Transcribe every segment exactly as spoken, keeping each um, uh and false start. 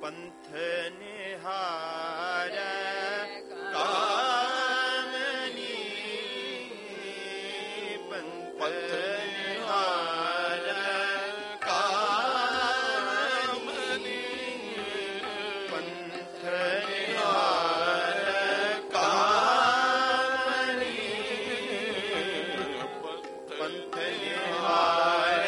पंथ निहार कामनी पंथ निहार कामनी पंथ निहार कामनी पंथ निहार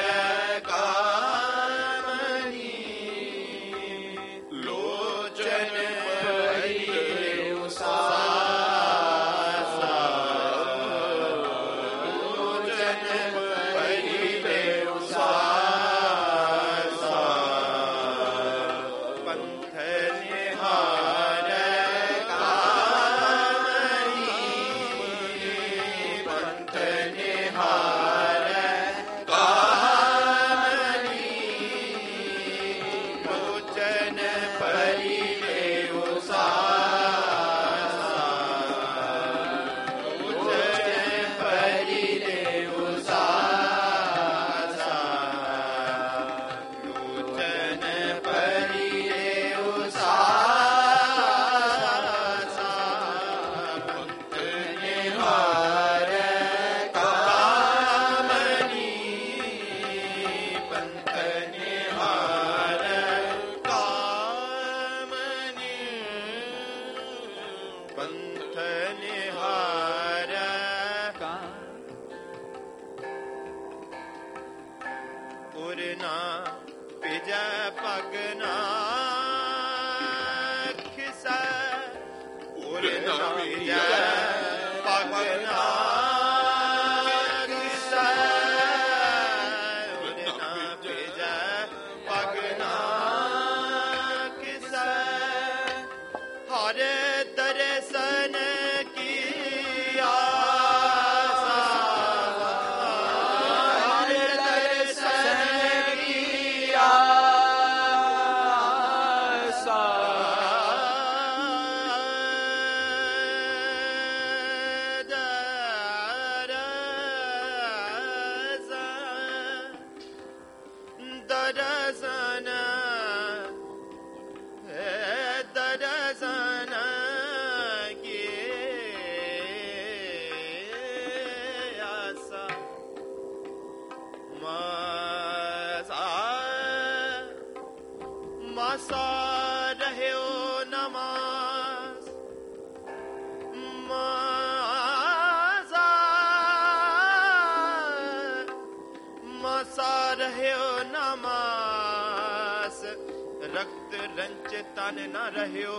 तन न रहियो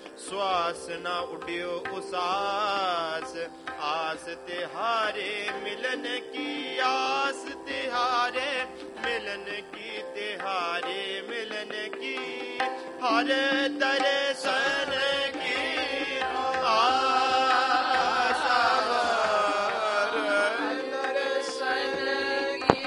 श्वास न उड़ियो उसास आस तिहारे मिलन की आस तिहारे मिलन की तिहारे मिलन की हर दर्शन की आशा दर्शन की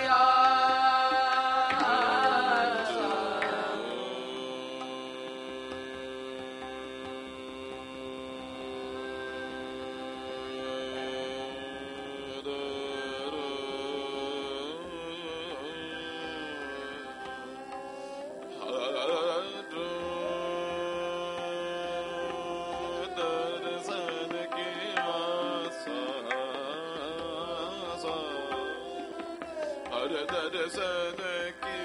दर्शन की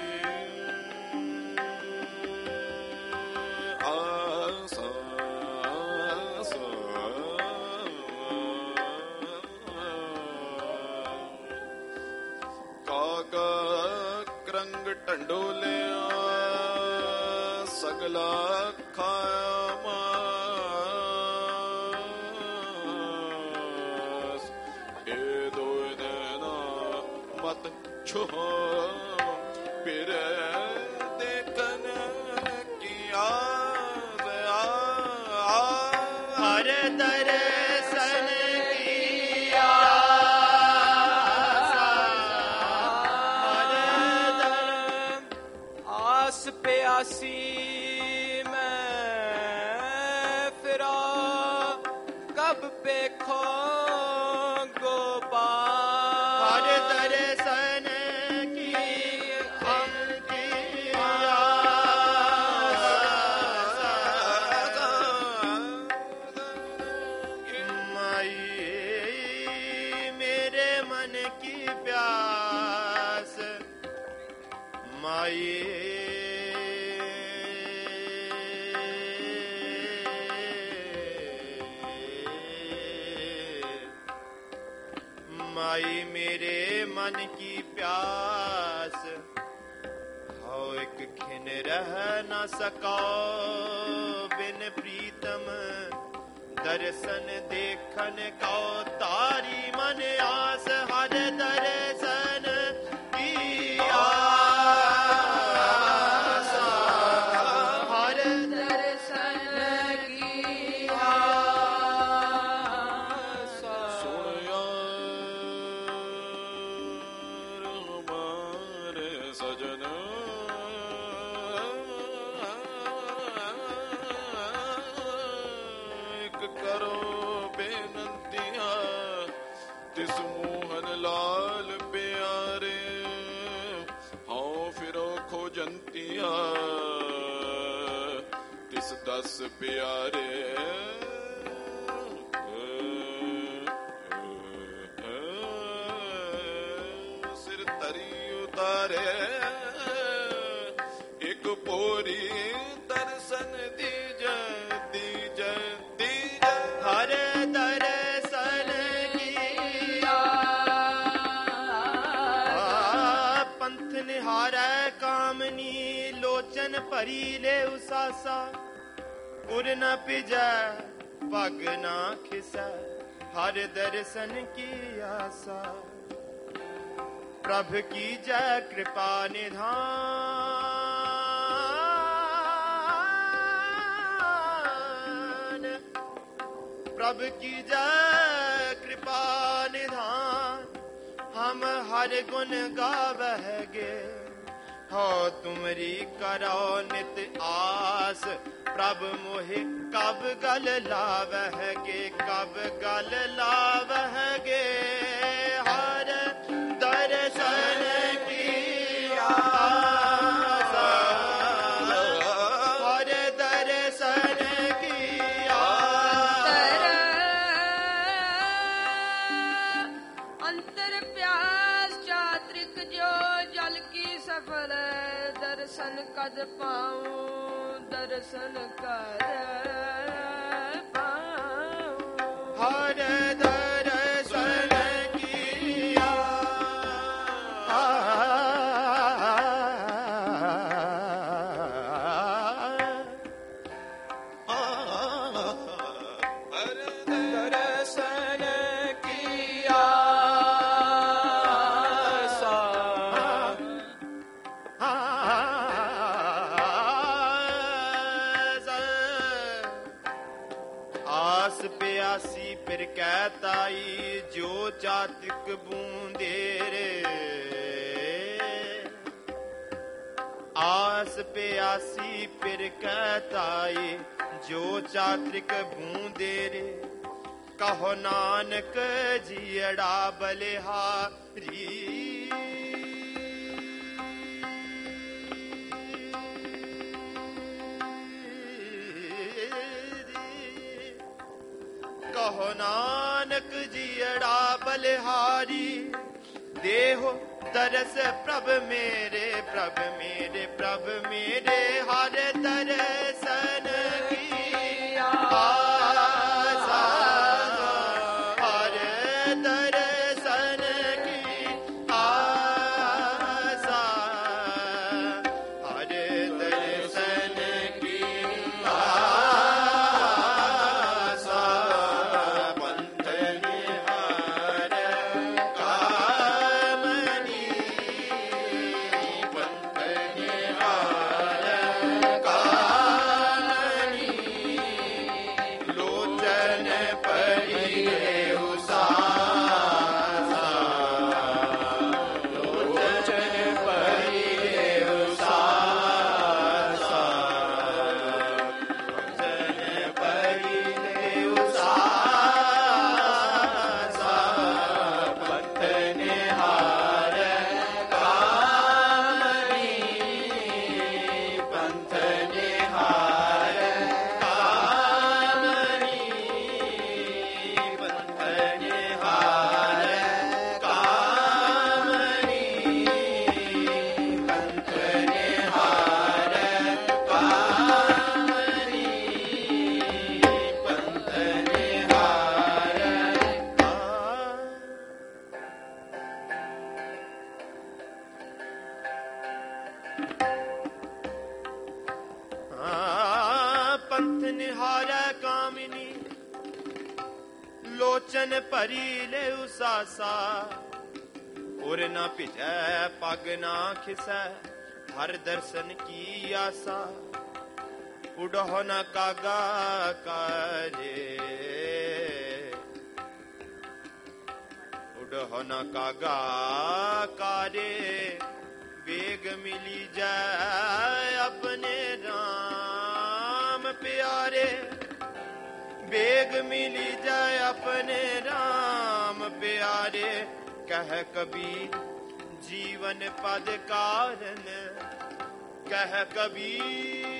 आसा काका क्रंग टंडोले सगला खाया ए दो नैना मत छो देखन की आस हर दर्शन की आस पे आसी मैं फिरा कब पे खो गोपाल हर दर्शन की हम की आस बुझाई मेरे मन की प्यास, हो एक खिन रह न सको बिन प्रीतम, दर्शन देखन को तारी मन आस, हर दर्शन की आस, हर दर्शन की आस। सुन यार हमारे सजन, एक करो बेनंतिया तिस मोहन लाल प्यारे, हाँ फिरो खोजंतिया तिस दस प्यारे। सिर तरी उतारे एक पोरी, दर्शन दीजै दीजै दीजै, हर दर्शन की आस। पंथ निहारै कामनी लोचन भरी ले उसासा, उर न पिजै पग न खिसै, हर दर्शन की आशा। प्रभु की जय कृपा निधान, प्रभु की जय कृपा निधान, हम हर गुण गावहगे, हो तुमरी करो नित आस। प्रभु मोहि कब गल लावहगे, कब गल लावहगे, हर दर्शन की आस, हर दर्शन की आस। अंतर प्यास चात्रिक जो जल की सफल, दर्शन कद पाऊं दर्शन कर पाऊं, हर दर्शन की दर्शन की आशा, आस प्यासी फिर कहताई जो चातिक बूंदे रे, आस प्यासी फिर कहताई जो चात्रिक बूंदे रे, कहो नानक जियड़ा बलिहारी, कहो नानक जियड़ा बलिहारी, देहो दरस प्रभ मेरे, प्रभ मेरे, प्रभ मेरे, हर दर्शन की आशा, हर दर्शन की आशा, हर दर्शन की आशा। पंथ निहार कामनी, पंथ निहार कामनी, लोचन भरी ले उसासा और न भिजै पग ना खिसै हर दर्शन की आसा उड़हो न कागा काजे उड़हो न कागा कारे वेग मिली जाए अपने राम प्यारे वेग मिली जाए अपने राम प्यारे कह कबीर जीवन पद कारण कह कबीर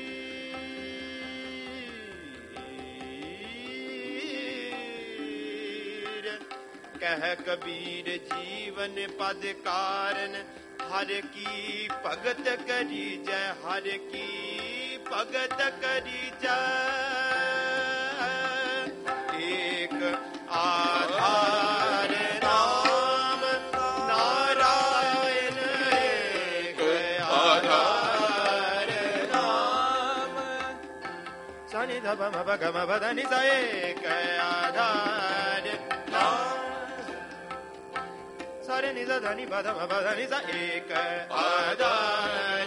कह कबीर जीवन पद कारण हर की भगत करी जय हर की भगत करी जय एक आधार राम नारायण एक आधार राम सनि ध प म प ग म प ध नि सा एक आधार राम सारे नि ध ध नि प ध म प ध नि सा एक आधार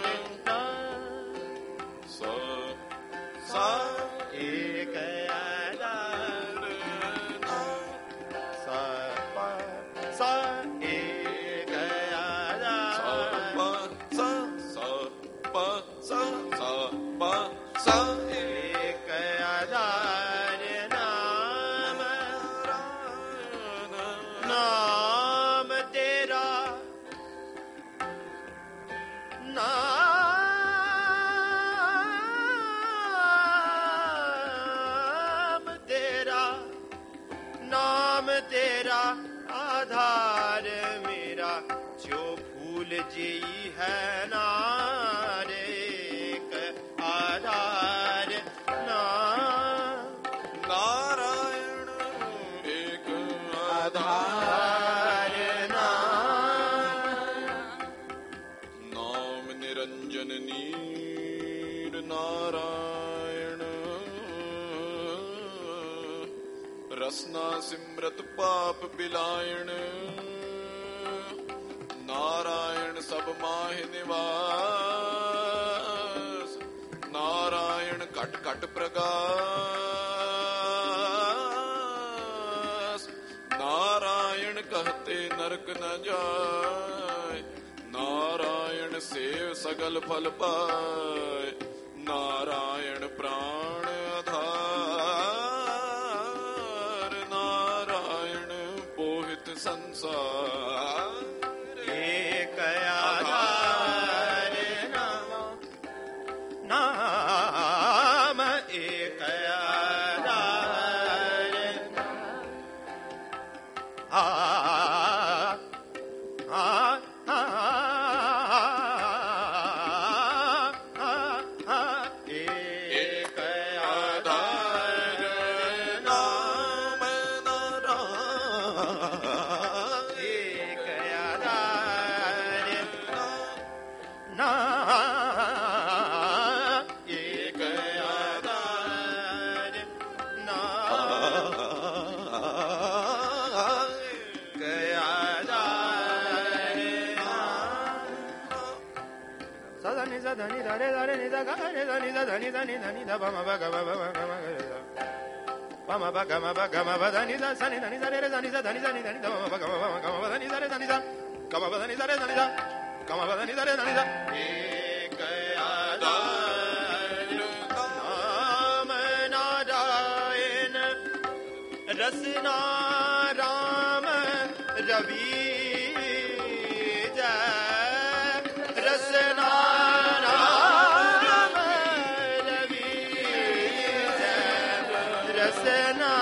सा सा एक आधार सा प सा एक आधार सा सा प सा सा प सा एक आधार नाम नाम तेरा नाम तेरा नाम तेरा आधार मेरा जो फूल जी है नारे एक आधार नाम नारायण एक आधार नाम नाम निरंजन नीर नारायण रसना सिमरत पाप बिलायण नारायण सब माहि निवास नारायण घट घट प्रकाश नारायण कहते नरक न जाय नारायण सेव सगल फल पाय नारायण प्राण आधार नारायण पोहित संसार एक आधार नाम नाम एक आधार आ आ आ एक आधार नाम नारायण एक आधार ना एक आधार ना एक आधार सदा नि सा धनि ध रे ध रे नि सा ग रे ध नि सा धनि ध नि ध नि ध प म प ग म प म ग म ग रे ध प म प ग म प ग म प ध नि सा सा नि ध नि सा रे रे ध नि सा ध नि सा नि ध नि ध म प ग म प म ग म प ध नि सा रे ध नि सा ग म प ध नि सा रे ध नि सा ग म प ध नि सा रे ध नि सा एक आधार नाम नारायण रसना राम रवि जय रसना राम रवि जय रसना